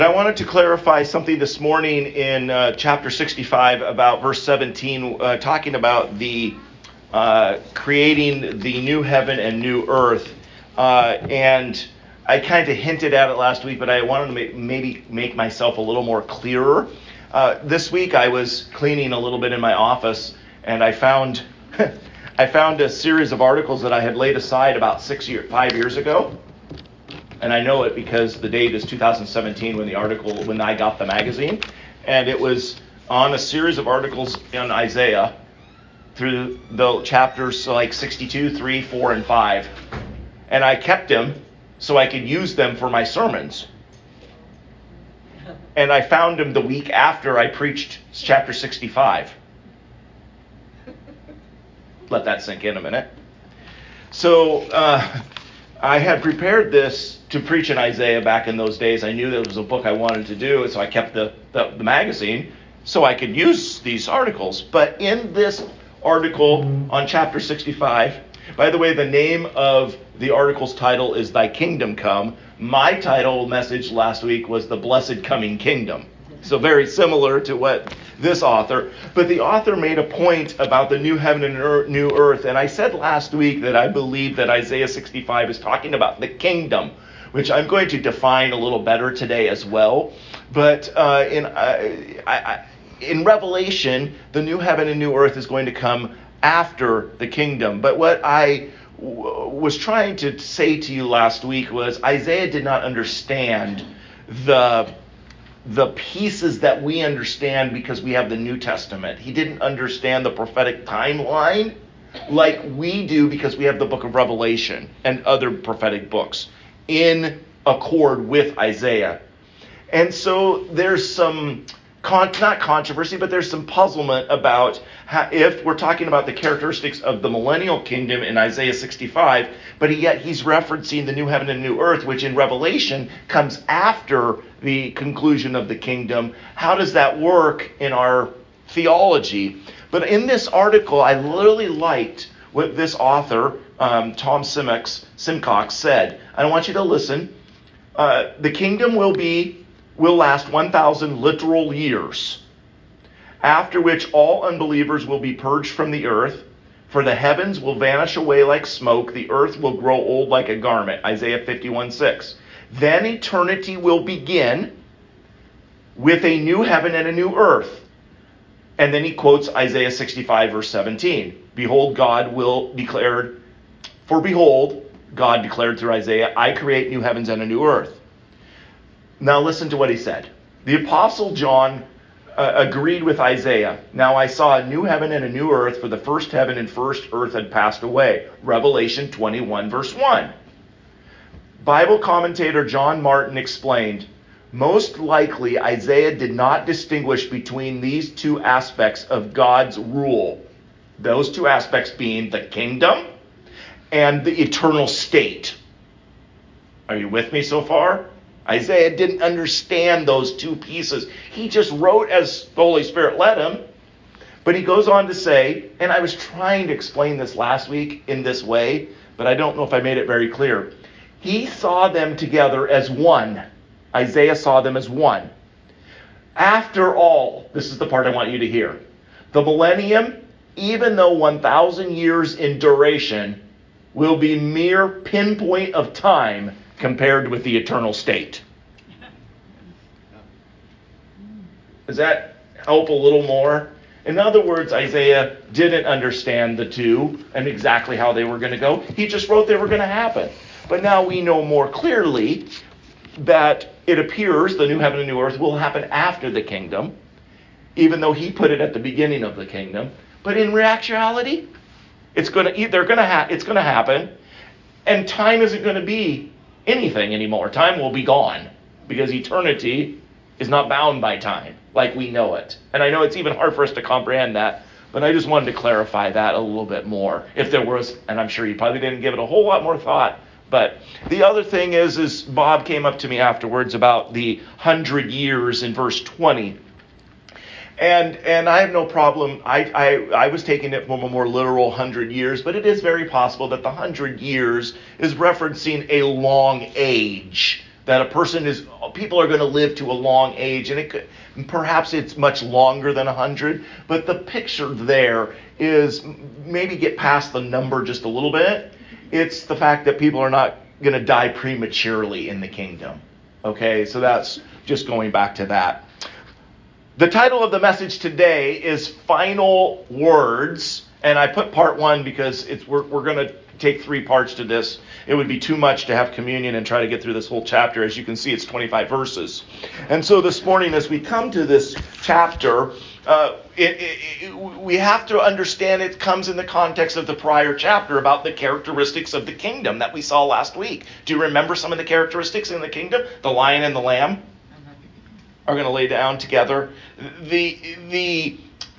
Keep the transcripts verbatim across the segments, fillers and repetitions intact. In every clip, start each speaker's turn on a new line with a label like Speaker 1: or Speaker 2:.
Speaker 1: I wanted to clarify something this morning in uh, chapter sixty-five about verse seventeen, uh, talking about the uh, creating the new heaven and new earth. Uh, and I kind of hinted at it last week, but I wanted to make, maybe make myself a little more clearer. Uh, this week I was cleaning a little bit in my office, and I found I found a series of articles that I had laid aside about six year, five years ago. And I know it because the date is two thousand seventeen when the article, when I got the magazine. And it was on a series of articles in Isaiah through the chapters like sixty-two, three, four, and five. And I kept them so I could use them for my sermons. And I found them the week after I preached chapter sixty-five. Let that sink in a minute. So uh, I had prepared this to preach in Isaiah back in those days. I knew that it was a book I wanted to do, so I kept the, the, the magazine so I could use these articles. But in this article on chapter sixty-five, by the way, the name of the article's title is Thy Kingdom Come. My title message last week was The Blessed Coming Kingdom. So very similar to what this author, but the author made a point about the new heaven and new earth. And I said last week that I believe that Isaiah sixty-five is talking about the kingdom, which I'm going to define a little better today as well. But uh, in uh, I, I, in Revelation, the new heaven and new earth is going to come after the kingdom. But what I w- was trying to say to you last week was Isaiah did not understand the the pieces that we understand because we have the New Testament. He didn't understand the prophetic timeline like we do because we have the book of Revelation and other prophetic books in accord with Isaiah. And so there's some, con- not controversy, but there's some puzzlement about how, if we're talking about the characteristics of the millennial kingdom in Isaiah sixty-five, but yet he's referencing the new heaven and new earth, which in Revelation comes after the conclusion of the kingdom. How does that work in our theology? But in this article, I literally liked what this author, um, Tom Simcox, Simcox, said. I want you to listen. Uh, the kingdom will be will last one thousand literal years, after which all unbelievers will be purged from the earth, for the heavens will vanish away like smoke, the earth will grow old like a garment, Isaiah fifty-one six. Then eternity will begin with a new heaven and a new earth. And then he quotes Isaiah sixty-five verse seventeen. Behold, God will declare, for behold, God declared through Isaiah, I create new heavens and a new earth. Now listen to what he said. The Apostle John uh, agreed with Isaiah. Now I saw a new heaven and a new earth, for the first heaven and first earth had passed away. Revelation twenty-one verse one. Bible commentator John Martin explained, most likely Isaiah did not distinguish between these two aspects of God's rule. Those two aspects being the kingdom and the eternal state. Are you with me so far? Isaiah didn't understand those two pieces. He just wrote as the Holy Spirit led him. But he goes on to say, and I was trying to explain this last week in this way, but I don't know if I made it very clear. He saw them together as one. Isaiah saw them as one. After all, this is the part I want you to hear. The millennium, even though one thousand years in duration, will be mere pinpoint of time compared with the eternal state. Does that help a little more? In other words, Isaiah didn't understand the two and exactly how they were going to go. He just wrote they were going to happen. But now we know more clearly that it appears the new heaven and new earth will happen after the kingdom, even though he put it at the beginning of the kingdom. But in actuality, it's going to they're going to ha- it's going to happen, and time isn't going to be anything anymore. Time will be gone because eternity is not bound by time like we know it. And I know it's even hard for us to comprehend that, but I just wanted to clarify that a little bit more. If there was, and I'm sure you probably didn't give it a whole lot more thought, but the other thing is, is Bob came up to me afterwards about the hundred years in verse twenty. And and I have no problem. I, I, I was taking it from a more literal hundred years, but it is very possible that the hundred years is referencing a long age that a person is, people are going to live to a long age, and it could, perhaps it's much longer than one hundred, but the picture there is, maybe get past the number just a little bit, it's the fact that people are not going to die prematurely in the kingdom. Okay, so that's just going back to that. The title of the message today is Final Words, and I put part one because it's we're, we're going to take three parts to this. It would be too much to have communion and try to get through this whole chapter. As you can see, it's twenty-five verses. And so this morning, as we come to this chapter, uh, it, it, it, we have to understand it comes in the context of the prior chapter about the characteristics of the kingdom that we saw last week. Do you remember some of the characteristics in the kingdom? The lion and the lamb are going to lay down together. The, the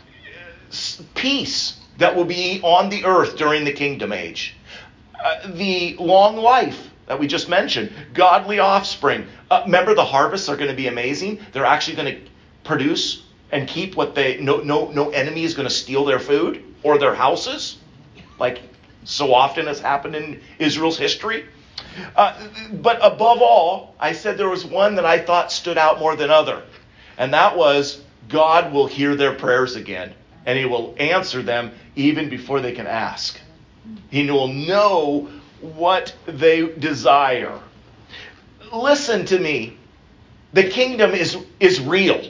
Speaker 1: peace that will be on the earth during the kingdom age. Uh, the long life that we just mentioned. Godly offspring. Uh, remember, the harvests are going to be amazing. They're actually going to produce and keep what they... No, no, no enemy is going to steal their food or their houses, like so often has happened in Israel's history. Uh, but above all, I said there was one that I thought stood out more than other. And that was, God will hear their prayers again. And he will answer them even before they can ask. He will know what they desire. Listen to me. The kingdom is, is real.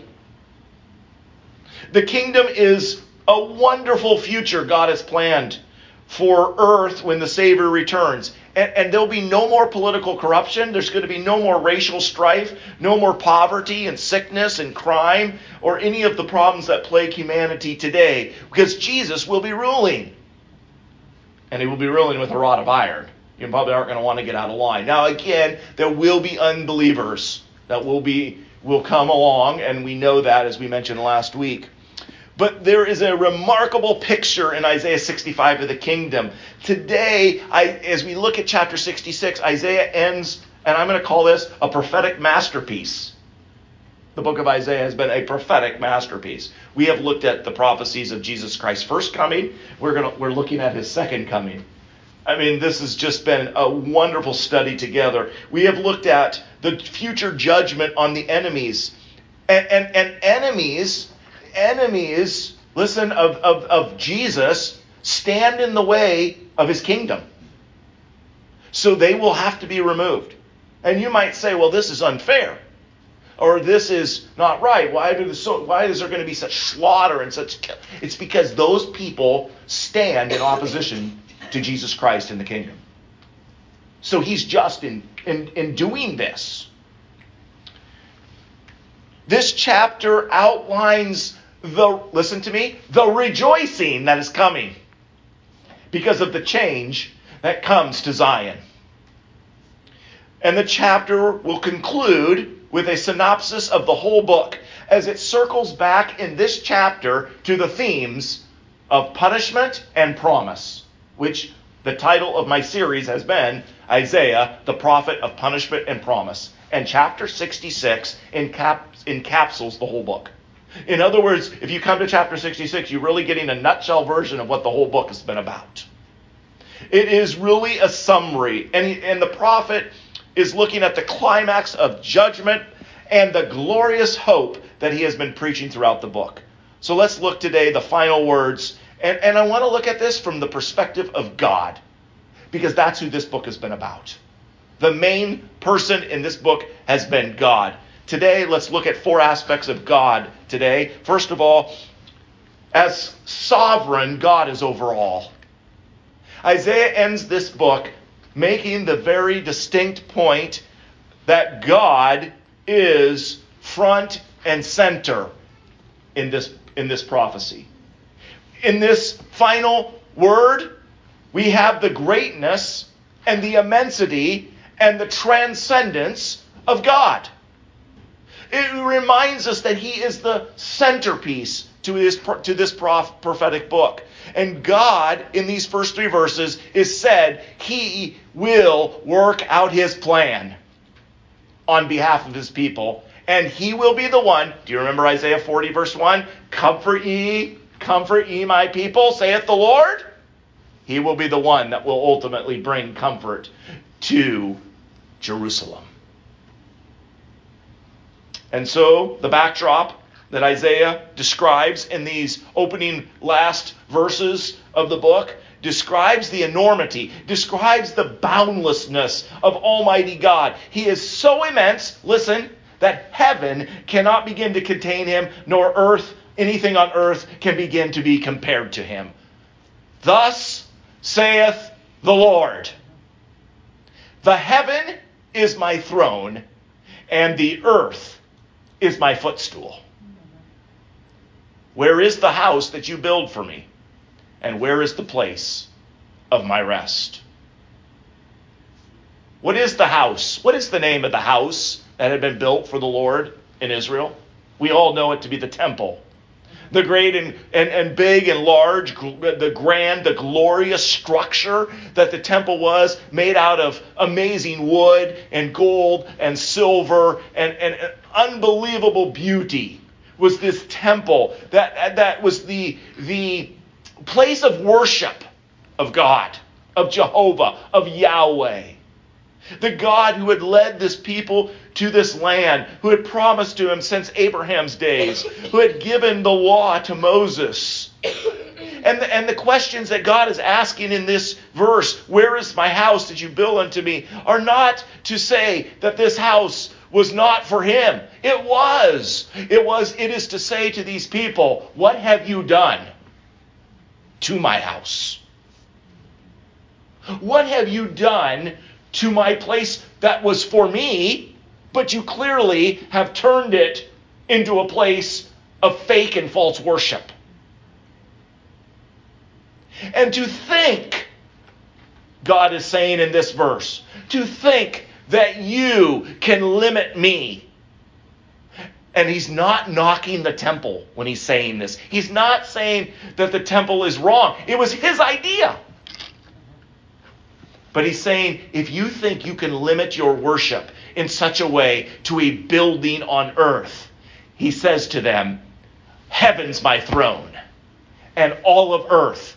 Speaker 1: The kingdom is a wonderful future God has planned for earth when the Savior returns. And, and there'll be no more political corruption. There's going to be no more racial strife, no more poverty and sickness and crime, or any of the problems that plague humanity today, because Jesus will be ruling. And he will be ruling with a rod of iron. You probably aren't going to want to get out of line. Now, again, there will be unbelievers that will be will come along, and we know that, as we mentioned last week. But there is a remarkable picture in Isaiah sixty-five of the kingdom. Today, I, as we look at chapter sixty-six, Isaiah ends, and I'm going to call this a prophetic masterpiece. The book of Isaiah has been a prophetic masterpiece. We have looked at the prophecies of Jesus Christ's first coming. We're going to, we're looking at his second coming. I mean, this has just been a wonderful study together. We have looked at the future judgment on the enemies. And, and, and enemies... Enemies, listen, of, of, of Jesus stand in the way of his kingdom. So they will have to be removed. And you might say, well, this is unfair. Or this is not right. Why, do so, why is there going to be such slaughter and such... It's because those people stand in opposition to Jesus Christ in the kingdom. So he's just in, in, in doing this. This chapter outlines the, listen to me, the rejoicing that is coming because of the change that comes to Zion. And the chapter will conclude with a synopsis of the whole book as it circles back in this chapter to the themes of punishment and promise, which the title of my series has been Isaiah, the Prophet of Punishment and Promise. And chapter sixty-six encap- encapsulates the whole book. In other words, if you come to chapter sixty-six, you're really getting a nutshell version of what the whole book has been about. It is really a summary. And, he, and the prophet is looking at the climax of judgment and the glorious hope that he has been preaching throughout the book. So let's look today, the final words. And, and I want to look at this from the perspective of God, because that's who this book has been about. The main person in this book has been God. Today, let's look at four aspects of God today. First of all, as sovereign, God is over all. Isaiah ends this book making the very distinct point that God is front and center in this, in this prophecy. In this final word, we have the greatness and the immensity and the transcendence of God. It reminds us that he is the centerpiece to this, to this prophetic book. And God, in these first three verses, is said he will work out his plan on behalf of his people. And he will be the one, do you remember Isaiah forty verse one? Comfort ye, comfort ye my people, saith the Lord. He will be the one that will ultimately bring comfort to Jerusalem. And so the backdrop that Isaiah describes in these opening last verses of the book describes the enormity, describes the boundlessness of Almighty God. He is so immense, listen, that heaven cannot begin to contain him, nor earth, anything on earth can begin to be compared to him. Thus saith the Lord, the heaven is my throne, and the earth is my footstool. Where is the house that you build for me? And where is the place of my rest? What is the house? What is the name of the house that had been built for the Lord in Israel? We all know it to be the temple. The great and, and, and big and large, the grand, the glorious structure that the temple was, made out of amazing wood and gold and silver and, and, and unbelievable beauty, was this temple that, that was the, the place of worship of God, of Jehovah, of Yahweh. The God who had led this people to this land, who had promised to him since Abraham's days, who had given the law to Moses. And the, and the questions that God is asking in this verse, where is my house that you build unto me, are not to say that this house was not for him. It was. It was. It is to say to these people, what have you done to my house? What have you done to my place that was for me, but you clearly have turned it into a place of fake and false worship? And to think, God is saying in this verse, to think that you can limit me. And he's not knocking the temple when he's saying this. He's not saying that the temple is wrong. It was his idea. But he's saying, if you think you can limit your worship in such a way to a building on earth, he says to them, heaven's my throne, and all of earth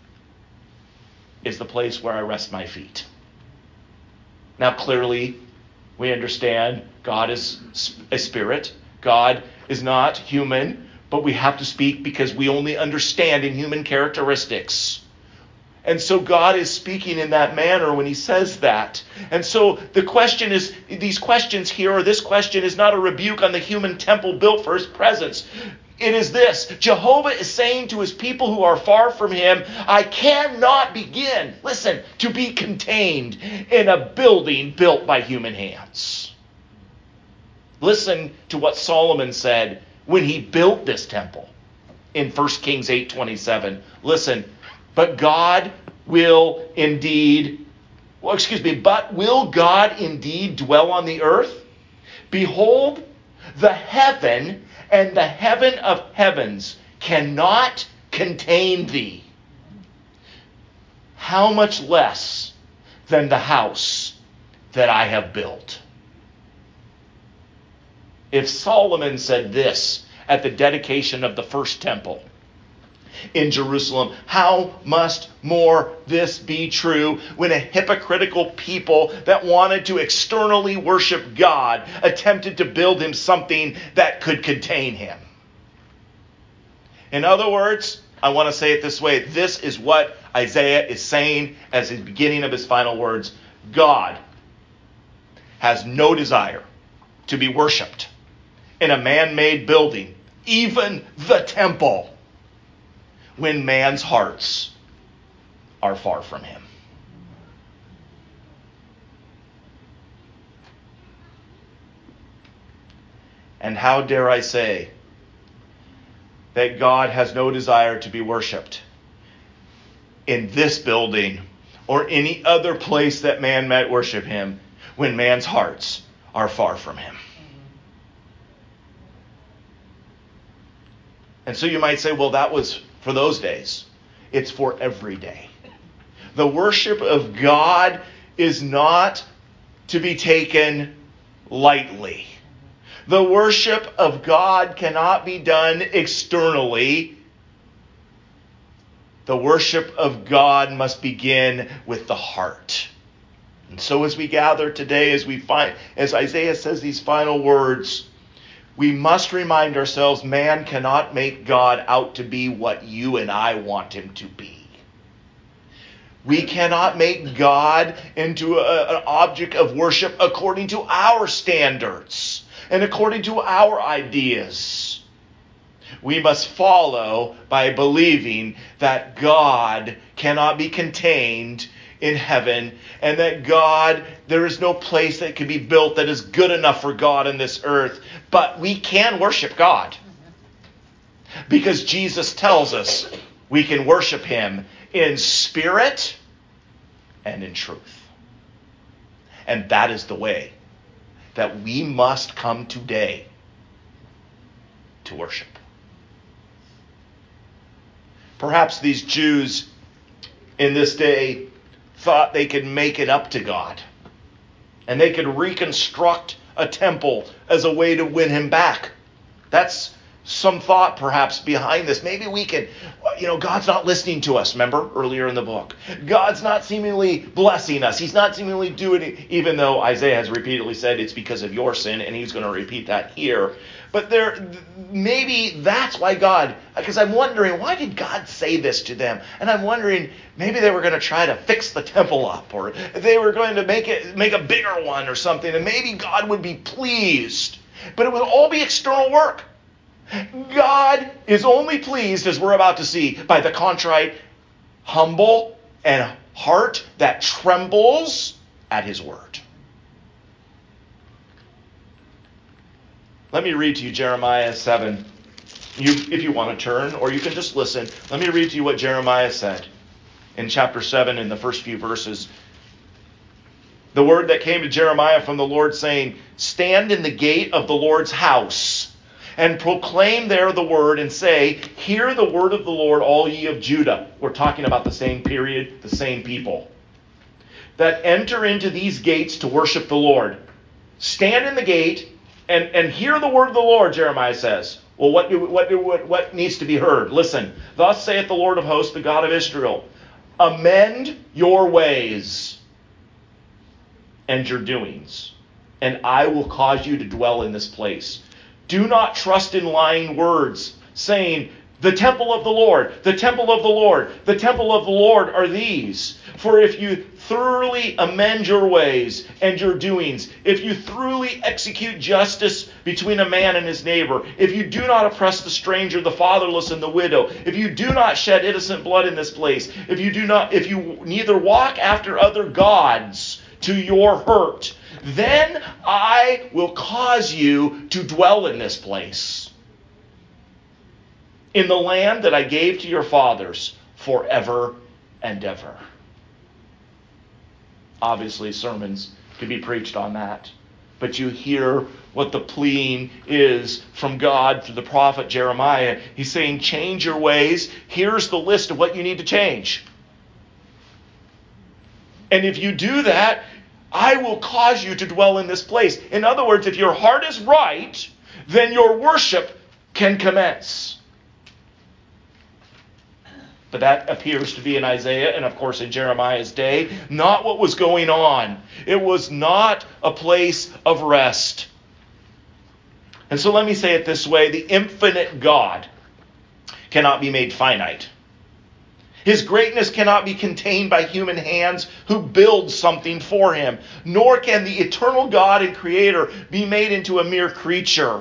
Speaker 1: is the place where I rest my feet. Now, clearly, we understand God is a spirit. God is not human, but we have to speak because we only understand in human characteristics. And so God is speaking in that manner when he says that. And so the question is, these questions here, or this question is not a rebuke on the human temple built for his presence. It is this: Jehovah is saying to his people who are far from him, I cannot begin, listen, to be contained in a building built by human hands. Listen to what Solomon said when he built this temple in First Kings eight twenty-seven. Listen, but God will indeed, well, excuse me, but will God indeed dwell on the earth? Behold, the heaven and the heaven of heavens cannot contain thee. How much less than the house that I have built? If Solomon said this at the dedication of the first temple in Jerusalem, how must more this be true when a hypocritical people that wanted to externally worship God attempted to build him something that could contain him? In other words, I want to say it this way. This is what Isaiah is saying as the beginning of his final words. God has no desire to be worshipped in a man-made building, even the temple, when man's hearts are far from him. And how dare I say that God has no desire to be worshipped in this building or any other place that man might worship him when man's hearts are far from him. And so you might say, well, that was for those days. It's for every day. The worship of God is not to be taken lightly. The worship of God cannot be done externally. The worship of God must begin with the heart. And so as we gather today, as we find, as Isaiah says these final words, we must remind ourselves man cannot make God out to be what you and I want him to be. We cannot make God into a, an object of worship according to our standards and according to our ideas. We must follow by believing that God cannot be contained in heaven, and that God, there is no place that can be built that is good enough for God in this earth. But we can worship God, because Jesus tells us we can worship him in spirit and in truth. And that is the way that we must come today to worship. Perhaps these Jews in this day thought they could make it up to God, and they could reconstruct a temple as a way to win him back. That's some thought perhaps behind this. Maybe we can, you know, God's not listening to us, remember earlier in the book. God's not seemingly blessing us. He's not seemingly doing it, even though Isaiah has repeatedly said it's because of your sin, and he's going to repeat that here. But there, maybe that's why God, because I'm wondering, why did God say this to them? And I'm wondering, maybe they were going to try to fix the temple up, or they were going to make it, make a bigger one or something, and maybe God would be pleased. But it would all be external work. God is only pleased, as we're about to see, by the contrite, humble, and heart that trembles at his word. Let me read to you Jeremiah seven. You, if you want to turn, or you can just listen. Let me read to you what Jeremiah said in chapter seven in the first few verses. The word that came to Jeremiah from the Lord, saying, "Stand in the gate of the Lord's house, and proclaim there the word, and say, Hear the word of the Lord, all ye of Judah." We're talking about the same period, the same people. "That enter into these gates to worship the Lord." Stand in the gate and, and hear the word of the Lord, Jeremiah says. Well, what, do, what, do, what, what needs to be heard? Listen. "Thus saith the Lord of hosts, the God of Israel, amend your ways and your doings, and I will cause you to dwell in this place. Do not trust in lying words, saying, the temple of the Lord, the temple of the Lord, the temple of the Lord are these. For if you thoroughly amend your ways and your doings, if you thoroughly execute justice between a man and his neighbor, if you do not oppress the stranger, the fatherless, and the widow, if you do not shed innocent blood in this place, if you do not, if you neither walk after other gods to your hurt, then I will cause you to dwell in this place, in the land that I gave to your fathers forever and ever." Obviously, sermons could be preached on that. But you hear what the pleading is from God through the prophet Jeremiah. He's saying, change your ways. Here's the list of what you need to change. And if you do that, I will cause you to dwell in this place. In other words, if your heart is right, then your worship can commence. But that appears to be in Isaiah and, of course, in Jeremiah's day, not what was going on. It was not a place of rest. And so let me say it this way. The infinite God cannot be made finite. His greatness cannot be contained by human hands who build something for him. Nor can the eternal God and Creator be made into a mere creature.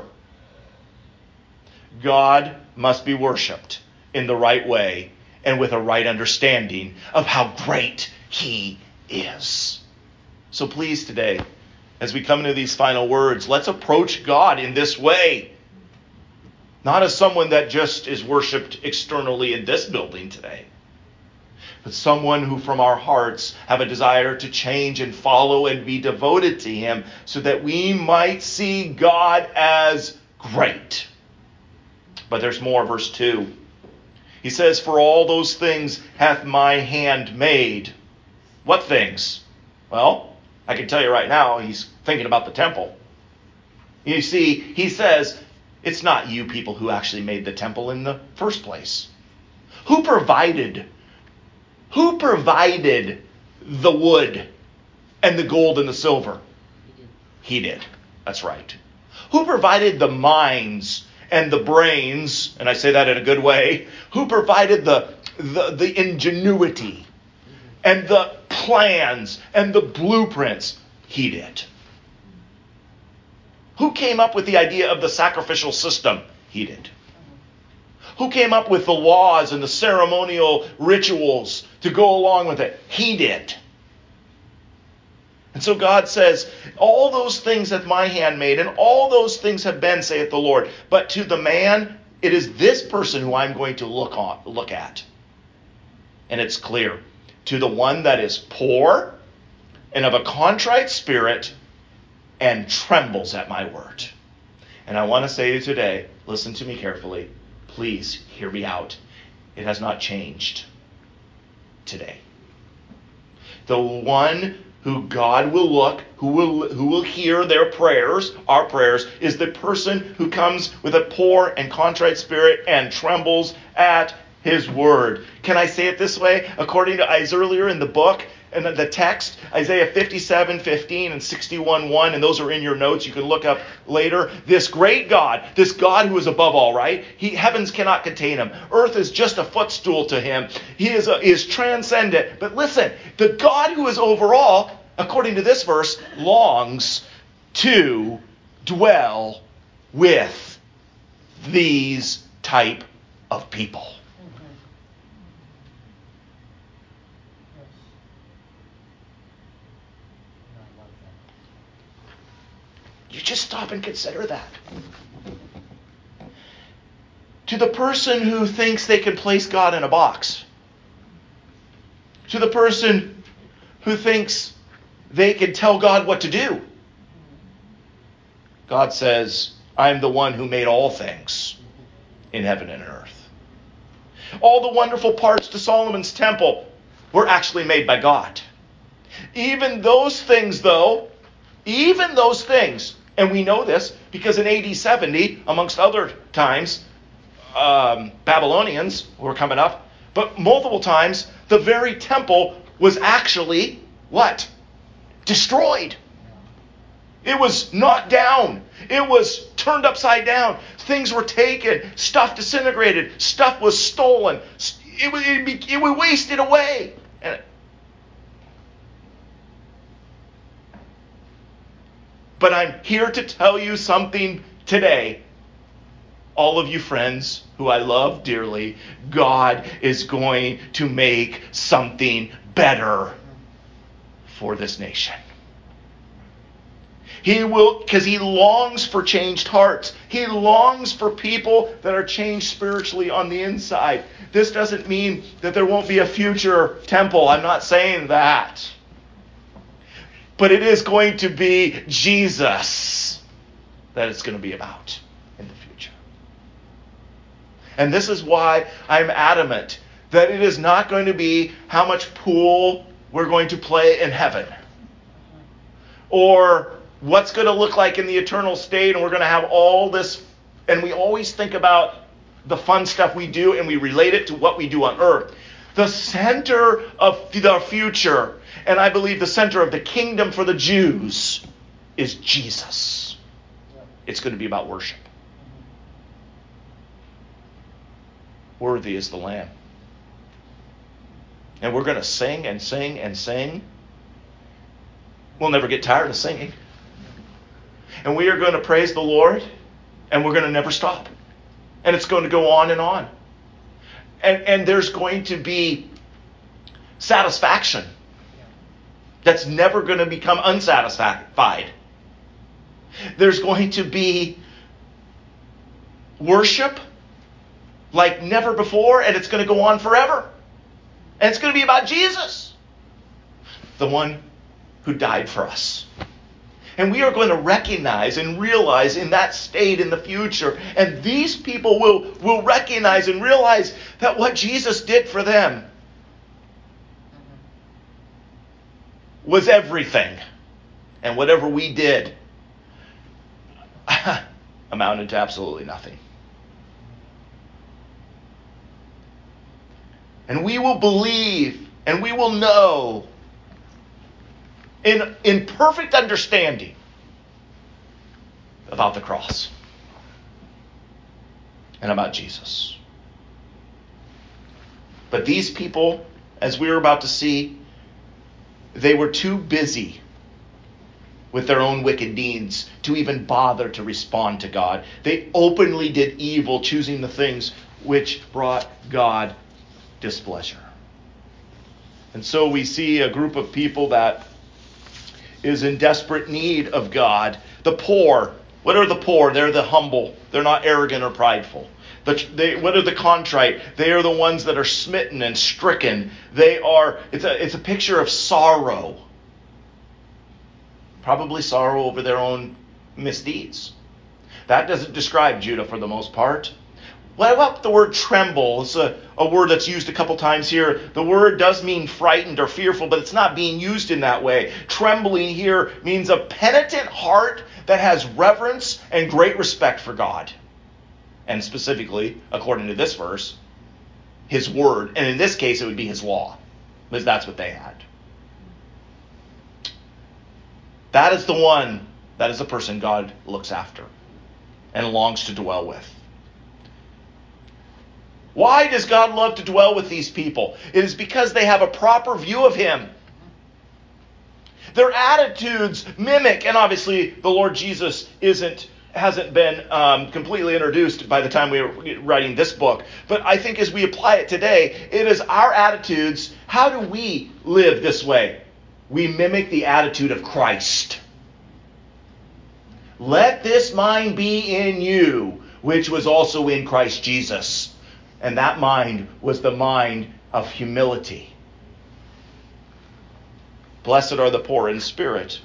Speaker 1: God must be worshipped in the right way and with a right understanding of how great he is. So please today, as we come into these final words, let's approach God in this way. Not as someone that just is worshipped externally in this building today, but someone who from our hearts have a desire to change and follow and be devoted to him, so that we might see God as great. But there's more, verse two. He says, "For all those things hath my hand made." What things? Well, I can tell you right now, he's thinking about the temple. You see, he says, it's not you people who actually made the temple in the first place. Who provided? Who provided the wood and the gold and the silver? He did. He did. That's right. Who provided the minds and the brains, and I say that in a good way, who provided the, the, the ingenuity and the plans and the blueprints? He did. Who came up with the idea of the sacrificial system? He did. Who came up with the laws and the ceremonial rituals to go along with it? He did. And so God says, all those things hath my hand made, and all those things have been, saith the Lord. But to the man, it is this person who I'm going to look on, look at. And it's clear. To the one that is poor and of a contrite spirit and trembles at my word. And I want to say to you today, listen to me carefully. Please hear me out. It has not changed today. The one who God will look, who will who will hear their prayers, our prayers, is the person who comes with a poor and contrite spirit and trembles at his word. Can I say it this way? According to Isaiah earlier in the book, and the text, Isaiah fifty-seven fifteen and sixty-one one, and those are in your notes. You can look up later. This great God, this God who is above all, right? He, heavens cannot contain him. Earth is just a footstool to him. He is, a, is transcendent. But listen, the God who is over all, according to this verse, longs to dwell with these type of people. You just stop and consider that. To the person who thinks they can place God in a box. To the person who thinks they can tell God what to do. God says, I'm the one who made all things in heaven and earth. All the wonderful parts to Solomon's temple were actually made by God. Even those things, though, even those things, and we know this because in A D seventy, amongst other times, um, Babylonians were coming up, but multiple times, the very temple was actually, what? Destroyed. It was knocked down. It was turned upside down. Things were taken. Stuff disintegrated. Stuff was stolen. It was, it, it was wasted away. And But I'm here to tell you something today. All of you friends who I love dearly, God is going to make something better for this nation. He will, because he longs for changed hearts. He longs for people that are changed spiritually on the inside. This doesn't mean that there won't be a future temple. I'm not saying that. But it is going to be Jesus that it's going to be about in the future. And this is why I'm adamant that it is not going to be how much pool we're going to play in heaven, or what's going to look like in the eternal state, and we're going to have all this, and we always think about the fun stuff we do and we relate it to what we do on earth. The center of the future, and I believe the center of the kingdom for the Jews, is Jesus. It's going to be about worship. Worthy is the Lamb. And we're going to sing and sing and sing. We'll never get tired of singing. And we are going to praise the Lord, and we're going to never stop. And it's going to go on and on. And, and there's going to be satisfaction that's never going to become unsatisfied. There's going to be worship like never before, and it's going to go on forever. And it's going to be about Jesus, the one who died for us. And we are going to recognize and realize in that state in the future, and these people will, will recognize and realize that what Jesus did for them was everything. And whatever we did amounted to absolutely nothing. And we will believe and we will know in, in perfect understanding about the cross and about Jesus. But these people, as we are about to see, they were too busy with their own wicked deeds to even bother to respond to God. They openly did evil, choosing the things which brought God displeasure. And so we see a group of people that is in desperate need of God. The poor. What are the poor? They're the humble. They're not arrogant or prideful. The, they, what are the contrite? They are the ones that are smitten and stricken. They are, it's a, it's a picture of sorrow. Probably sorrow over their own misdeeds. That doesn't describe Judah for the most part. What about the word tremble? It's a, a word that's used a couple times here. The word does mean frightened or fearful, but it's not being used in that way. Trembling here means a penitent heart that has reverence and great respect for God. And specifically, according to this verse, his word. And in this case, it would be his law, because that's what they had. That is the one, that is the person God looks after and longs to dwell with. Why does God love to dwell with these people? It is because they have a proper view of him. Their attitudes mimic, and obviously the Lord Jesus isn't hasn't been um, completely introduced by the time we were writing this book. But I think as we apply it today, it is our attitudes. How do we live this way? We mimic the attitude of Christ. Let this mind be in you, which was also in Christ Jesus. And that mind was the mind of humility. Blessed are the poor in spirit.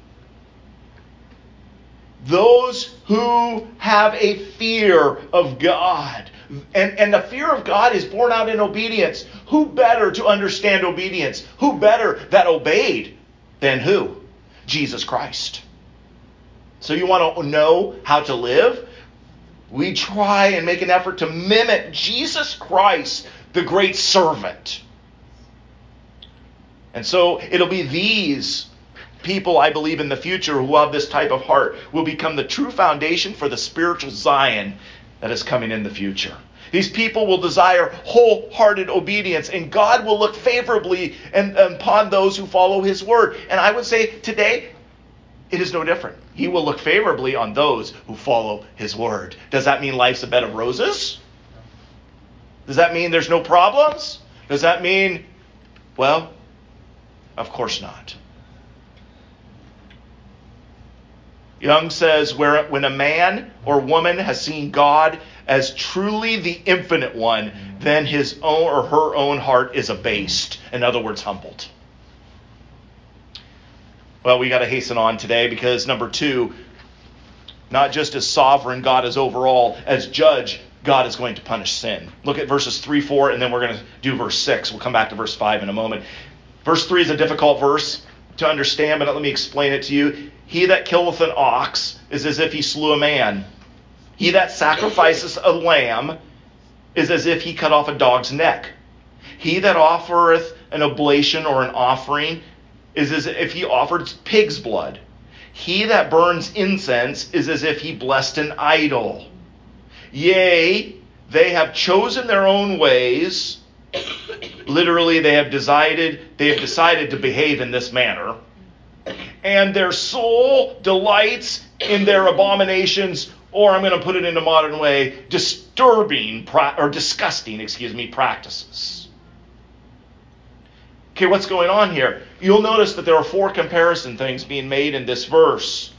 Speaker 1: Those who have a fear of God. And, and the fear of God is born out in obedience. Who better to understand obedience? Who better that obeyed than who? Jesus Christ. So you want to know how to live? We try and make an effort to mimic Jesus Christ, the great servant. And so it'll be these people, I believe, in the future who have this type of heart will become the true foundation for the spiritual Zion that is coming in the future. These people will desire wholehearted obedience, and God will look favorably and, and upon those who follow his word. And I would say today, it is no different. He will look favorably on those who follow his word. Does that mean life's a bed of roses? Does that mean there's no problems? Does that mean, well, of course not. Young says, where when a man or woman has seen God as truly the infinite one, then his own or her own heart is abased. In other words, humbled. Well, we got to hasten on today because number two, not just as sovereign, God is overall. As judge, God is going to punish sin. Look at verses three, four, and then we're going to do verse six. We'll come back to verse five in a moment. Verse three is a difficult verse to understand, but let me explain it to you. He that killeth an ox is as if he slew a man. He that sacrifices a lamb is as if he cut off a dog's neck. He that offereth an oblation or an offering is as if he offered pig's blood. He that burns incense is as if he blessed an idol. Yea, they have chosen their own ways. Literally, they have decided, they have decided to behave in this manner. And their soul delights in their abominations, or I'm going to put it in a modern way, disturbing or disgusting, excuse me, practices. Okay, what's going on here? You'll notice that there are four comparison things being made in this verse.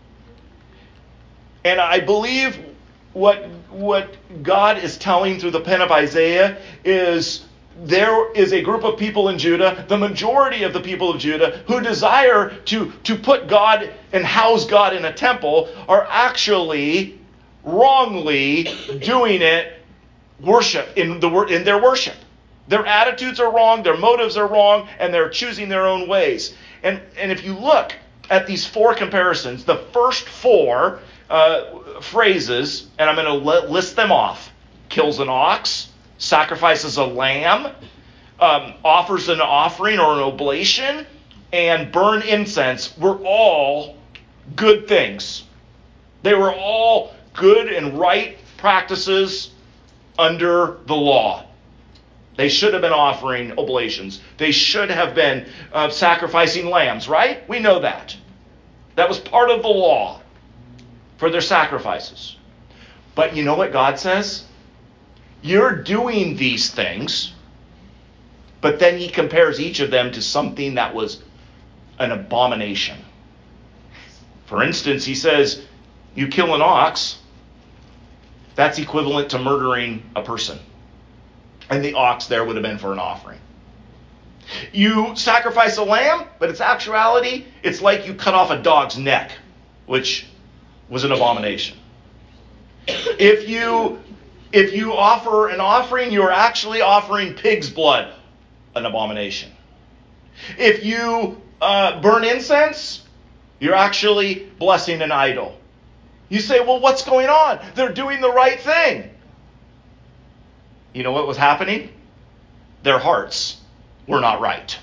Speaker 1: And I believe what, what God is telling through the pen of Isaiah is there is a group of people in Judah, the majority of the people of Judah, who desire to, to put God and house God in a temple, are actually wrongly doing it worship in the in their worship. Their attitudes are wrong, their motives are wrong, and they're choosing their own ways. And, and if you look at these four comparisons, the first four uh, phrases, and I'm going to list them off: kills an ox, sacrifices a lamb, um, offers an offering or an oblation, and burn incense, were all good things. They were all good and right practices under the law. They should have been offering oblations. They should have been uh, sacrificing lambs, right? We know that. That was part of the law for their sacrifices. But you know what God says? You're doing these things, but then he compares each of them to something that was an abomination. For instance, he says, you kill an ox, that's equivalent to murdering a person. And the ox there would have been for an offering. You sacrifice a lamb, but its actuality, it's like you cut off a dog's neck, which was an abomination. If you if you offer an offering, you're actually offering pig's blood, an abomination. If you uh, burn incense, you're actually blessing an idol. You say, well, what's going on? They're doing the right thing. You know what was happening? Their hearts were not right.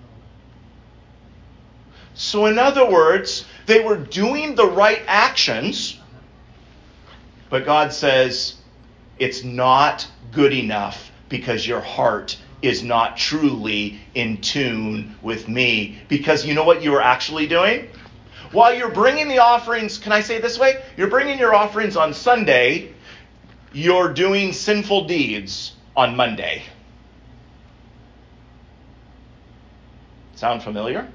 Speaker 1: So in other words, they were doing the right actions, but God says it's not good enough because your heart is not truly in tune with me. Because you know what you are actually doing? While you're bringing the offerings, can I say it this way? You're bringing your offerings on Sunday, you're doing sinful deeds on Monday. Sound familiar?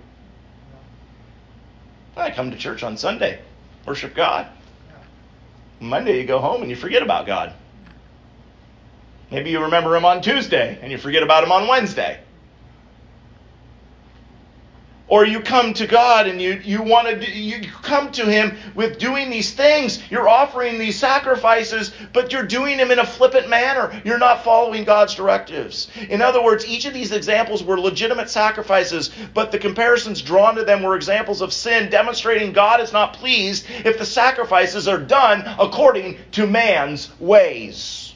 Speaker 1: I come to church on Sunday, worship God. Monday you go home and you forget about God. Maybe you remember him on Tuesday and you forget about him on Wednesday. Or you come to God and you, you want to you come to him with doing these things. You're offering these sacrifices, but you're doing them in a flippant manner. You're not following God's directives. In other words, each of these examples were legitimate sacrifices, but the comparisons drawn to them were examples of sin, demonstrating God is not pleased if the sacrifices are done according to man's ways.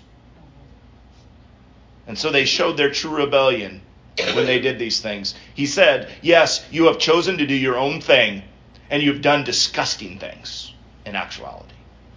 Speaker 1: And so they showed their true rebellion when they did these things. He said, yes, you have chosen to do your own thing, and you've done disgusting things in actuality.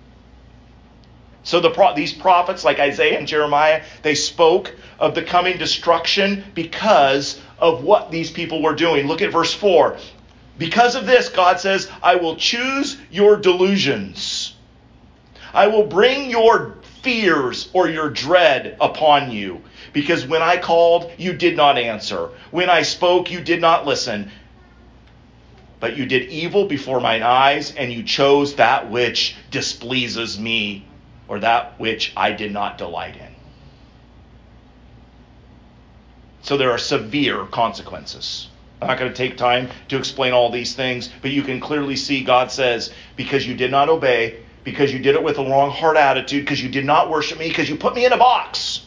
Speaker 1: So the pro- these prophets like Isaiah and Jeremiah, they spoke of the coming destruction because of what these people were doing. Look at verse four. Because of this, God says, I will choose your delusions. I will bring your fears or your dread upon you. Because when I called, you did not answer. When I spoke, you did not listen. But you did evil before mine eyes, and you chose that which displeases me, or that which I did not delight in. So there are severe consequences. I'm not going to take time to explain all these things, but you can clearly see God says, because you did not obey, because you did it with a wrong heart attitude, because you did not worship me, because you put me in a box.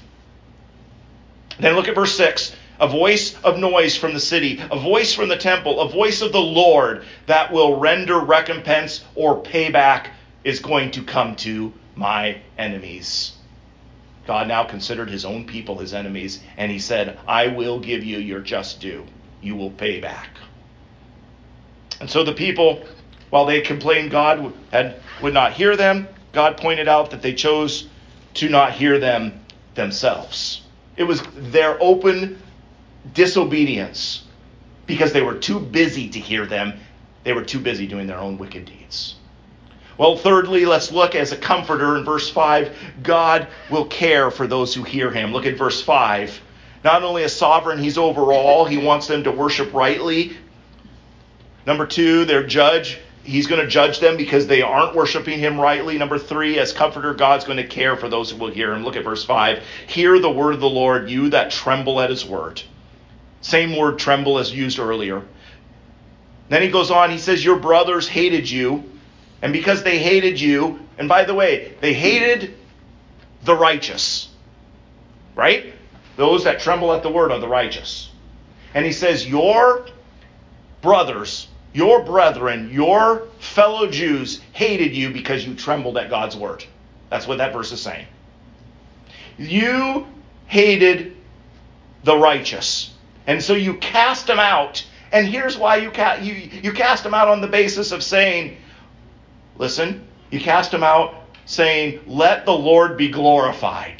Speaker 1: Then look at verse six. A voice of noise from the city, a voice from the temple, a voice of the Lord that will render recompense or payback is going to come to my enemies. God now considered his own people his enemies, and he said, I will give you your just due. You will pay back. And so the people, while they complained God had, would not hear them, God pointed out that they chose to not hear them themselves. It was their open disobedience because they were too busy to hear them. They were too busy doing their own wicked deeds. Well, thirdly, let's look as a comforter in verse five. God will care for those who hear him. Look at verse five. Not only a sovereign, he's over all. He wants them to worship rightly. Number two, their judge. He's going to judge them because they aren't worshiping him rightly. Number three, as comforter, God's going to care for those who will hear him. Look at verse five. Hear the word of the Lord, you that tremble at his word. Same word tremble as used earlier. Then he goes on, he says, your brothers hated you. And because they hated you, and by the way, they hated the righteous. Right? Those that tremble at the word are the righteous. And he says, your brothers, your brethren, your fellow Jews hated you because you trembled at God's word. That's what that verse is saying. You hated the righteous. And so you cast them out. And here's why you, ca- you, you cast them out on the basis of saying, listen, You cast them out saying, let the Lord be glorified.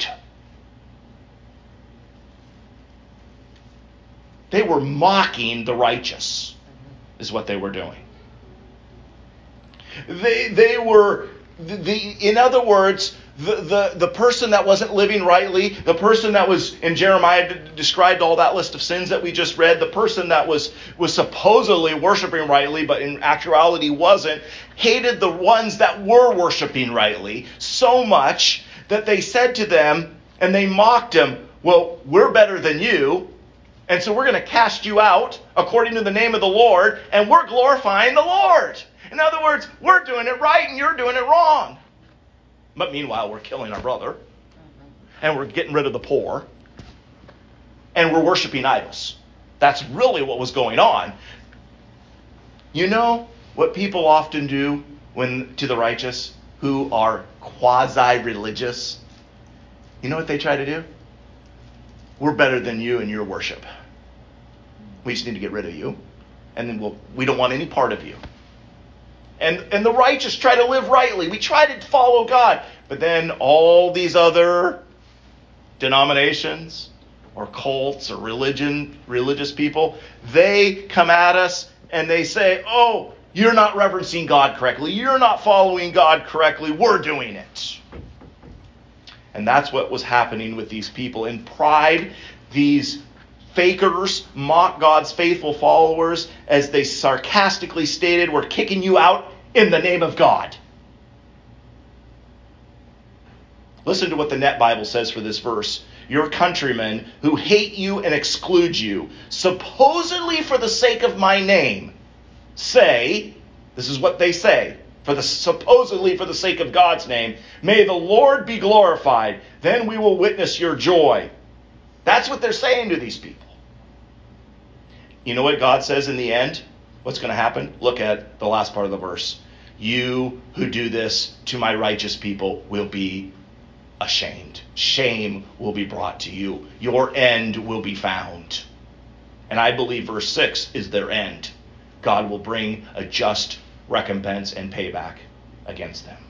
Speaker 1: They were mocking the righteous, is what they were doing. They they were, the, in other words, the, the, the person that wasn't living rightly, the person that was, in Jeremiah described all that list of sins that we just read, the person that was, was supposedly worshiping rightly, but in actuality wasn't, hated the ones that were worshiping rightly so much that they said to them, and they mocked him, well, we're better than you, and so we're going to cast you out according to the name of the Lord, and we're glorifying the Lord. In other words, we're doing it right and you're doing it wrong. But meanwhile, we're killing our brother, and we're getting rid of the poor, and we're worshiping idols. That's really what was going on. You know what people often do when to the righteous who are quasi-religious? You know what they try to do? We're better than you in your worship. We just need to get rid of you, and then we'll, we don't want any part of you. And, and the righteous try to live rightly. We try to follow God. But then all these other denominations or cults or religion, religious people, they come at us and they say, oh, you're not reverencing God correctly. You're not following God correctly. We're doing it. And that's what was happening with these people. In pride, these fakers mock God's faithful followers as they sarcastically stated, we're kicking you out in the name of God. Listen to what the Net Bible says for this verse. Your countrymen who hate you and exclude you, supposedly for the sake of my name, say, this is what they say, for the supposedly for the sake of God's name, may the Lord be glorified, then we will witness your joy. That's what they're saying to these people. You know what God says in the end? What's going to happen? Look at the last part of the verse. You who do this to my righteous people will be ashamed. Shame will be brought to you. Your end will be found. And I believe verse six is their end. God will bring a just recompense and payback against them.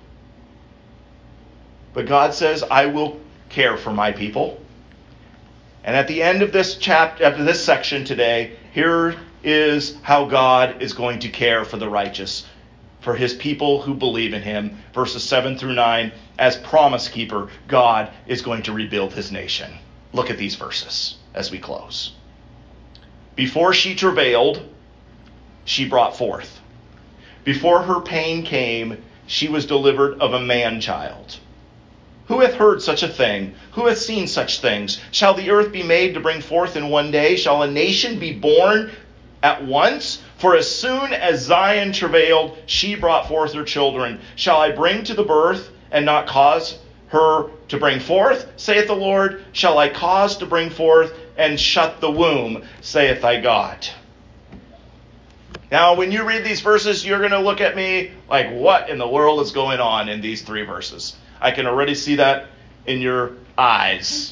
Speaker 1: But God says, I will care for my people. And at the end of this chapter, after this section today, here is how God is going to care for the righteous, for his people who believe in him. Verses seven through nine, as promise keeper, God is going to rebuild his nation. Look at these verses as we close. Before she travailed, she brought forth. Before her pain came, she was delivered of a man-child. Who hath heard such a thing? Who hath seen such things? Shall the earth be made to bring forth in one day? Shall a nation be born at once? For as soon as Zion travailed, she brought forth her children. Shall I bring to the birth and not cause her to bring forth, saith the Lord? Shall I cause to bring forth and shut the womb, saith thy God? Now, when you read these verses, you're going to look at me like, what in the world is going on in these three verses? I can already see that in your eyes.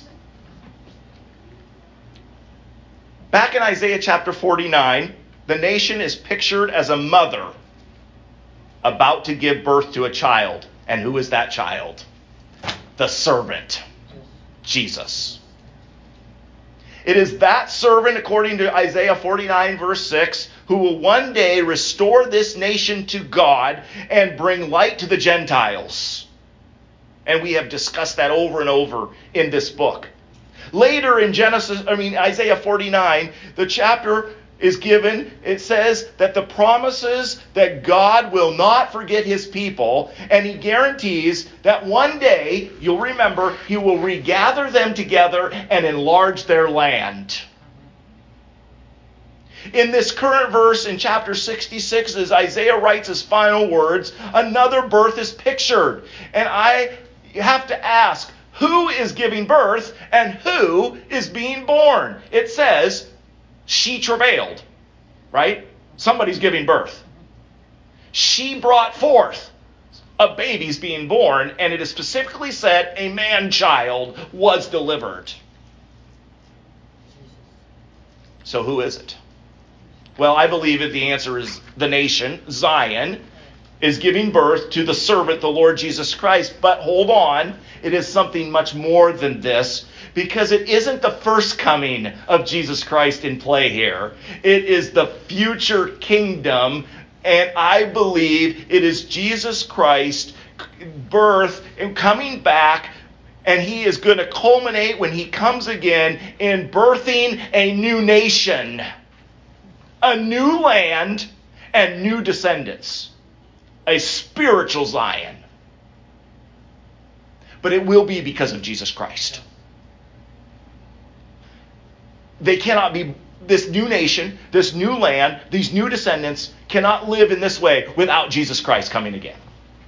Speaker 1: Back in Isaiah chapter forty-nine, the nation is pictured as a mother about to give birth to a child. And who is that child? The servant, Jesus. It is that servant, according to Isaiah forty-nine, verse six, who will one day restore this nation to God and bring light to the Gentiles. And we have discussed that over and over in this book. Later in Genesis, I mean Isaiah forty-nine, the chapter is given, it says that the promises that God will not forget his people, and he guarantees that one day, you'll remember, he will regather them together and enlarge their land. In this current verse in chapter sixty-six, as Isaiah writes his final words, another birth is pictured. And I have to ask, who is giving birth and who is being born? It says, she travailed, right? Somebody's giving birth. She brought forth. A baby's being born, and it is specifically said a man-child was delivered. So who is it? Well, I believe that the answer is the nation, Zion. is giving birth to the servant, the Lord Jesus Christ. But hold on, it is something much more than this, because it isn't the first coming of Jesus Christ in play here. It is the future kingdom, and I believe it is Jesus Christ birth and coming back, and he is going to culminate when he comes again in birthing a new nation, a new land, and new descendants. A spiritual Zion. But it will be because of Jesus Christ. They cannot be, this new nation, this new land, these new descendants cannot live in this way without Jesus Christ coming again.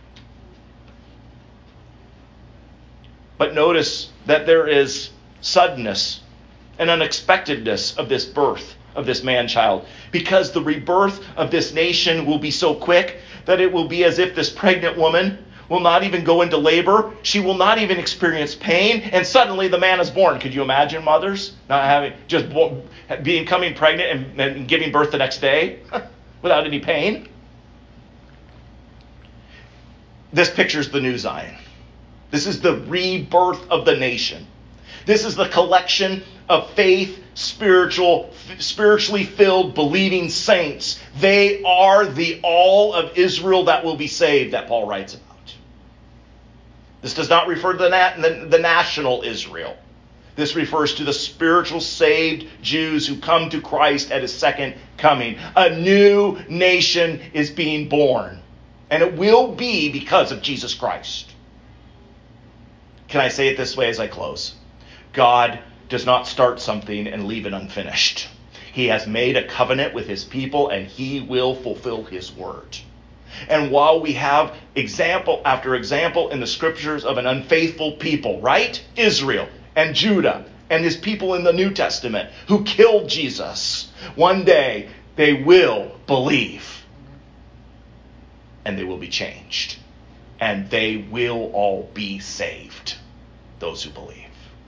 Speaker 1: But notice that there is suddenness and unexpectedness of this birth of this man-child, because the rebirth of this nation will be so quick that it will be as if this pregnant woman will not even go into labor. She will not even experience pain, and suddenly the man is born. Could you imagine mothers not having, just being coming pregnant and, and giving birth the next day without any pain? This pictures the new Zion. This is the rebirth of the nation. This is the collection of faith, spiritual, spiritually filled, believing saints. They are the all of Israel that will be saved that Paul writes about. This does not refer to the, nat- the, the national Israel. This refers to the spiritual saved Jews who come to Christ at his second coming. A new nation is being born. And it will be because of Jesus Christ. Can I say it this way as I close? God does not start something and leave it unfinished. He has made a covenant with his people, and he will fulfill his word. And while we have example after example in the scriptures of an unfaithful people, right? Israel and Judah and his people in the New Testament who killed Jesus, one day they will believe. And they will be changed. And they will all be saved. Those who believe.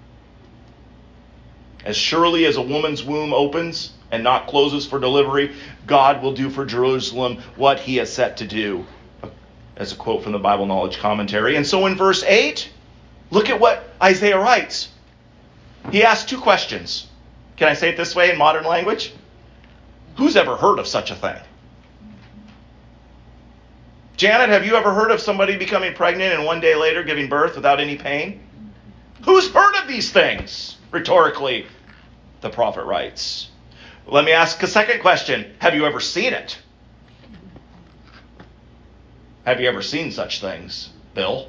Speaker 1: As surely as a woman's womb opens and not closes for delivery, God will do for Jerusalem what he has set to do. As a quote from the Bible Knowledge Commentary. And so in verse eight, look at what Isaiah writes. He asks two questions. Can I say it this way in modern language? Who's ever heard of such a thing? Janet, have you ever heard of somebody becoming pregnant and one day later giving birth without any pain? Who's heard of these things? Rhetorically, the prophet writes. Let me ask a second question. Have you ever seen it? Have you ever seen such things, Bill?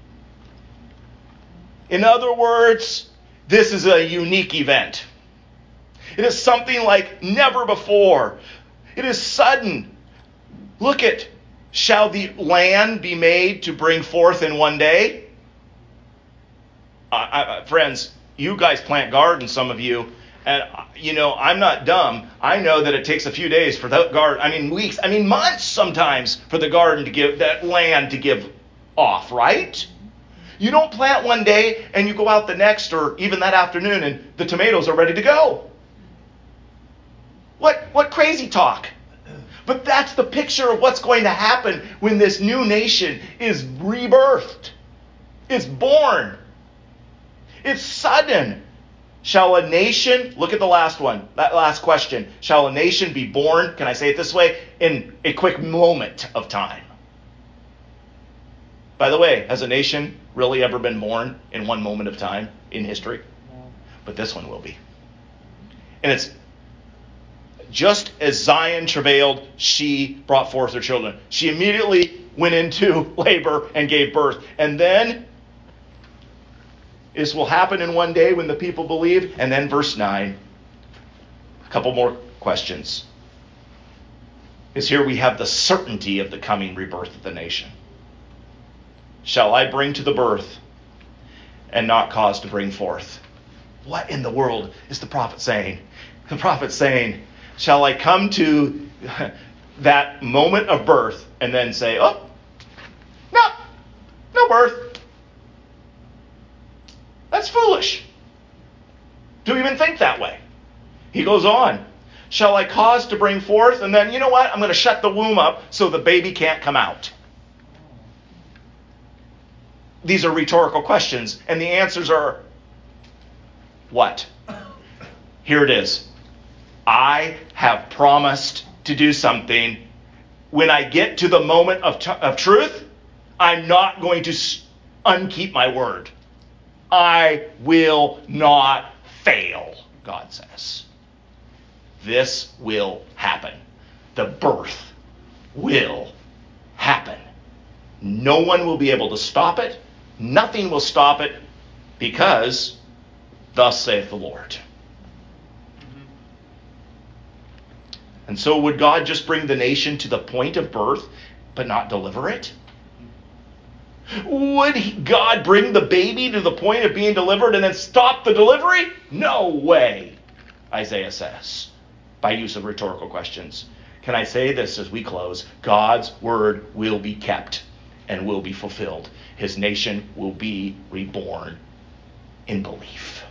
Speaker 1: In other words, this is a unique event. It is something like never before. It is sudden. Look at, shall the land be made to bring forth in one day? Uh, I, friends, you guys plant gardens, some of you, and, you know, I'm not dumb. I know that it takes a few days for the garden, I mean weeks, I mean months sometimes for the garden to give, that land to give off, right? You don't plant one day and you go out the next or even that afternoon and the tomatoes are ready to go. What, what crazy talk. But that's the picture of what's going to happen when this new nation is rebirthed. It's born. It's sudden. Shall a nation, look at the last one, that last question. Shall a nation be born, can I say it this way, in a quick moment of time? By the way, has a nation really ever been born in one moment of time in history? No. But this one will be. And it's just as Zion travailed, she brought forth her children. She immediately went into labor and gave birth. And then this will happen in one day when the people believe. And then verse nine, a couple more questions. Is here we have the certainty of the coming rebirth of the nation. Shall I bring to the birth and not cause to bring forth? What in the world is the prophet saying? The prophet's saying, shall I come to that moment of birth and then say, oh, no, no birth. That's foolish to even think that way. He goes on. Shall I cause to bring forth? And then, you know what? I'm going to shut the womb up so the baby can't come out. these are rhetorical questions, and the answers are what? Here it is. I have promised to do something. When I get to the moment of, t- of truth, I'm not going to unkeep my word. I will not fail, God says. This will happen. The birth will happen. No one will be able to stop it. Nothing will stop it, because thus saith the Lord. And so would God just bring the nation to the point of birth but not deliver it? Would he, God bring the baby to the point of being delivered and then stop the delivery? No way, Isaiah says, by use of rhetorical questions. Can I say this as we close? God's word will be kept and will be fulfilled. His nation will be reborn in belief.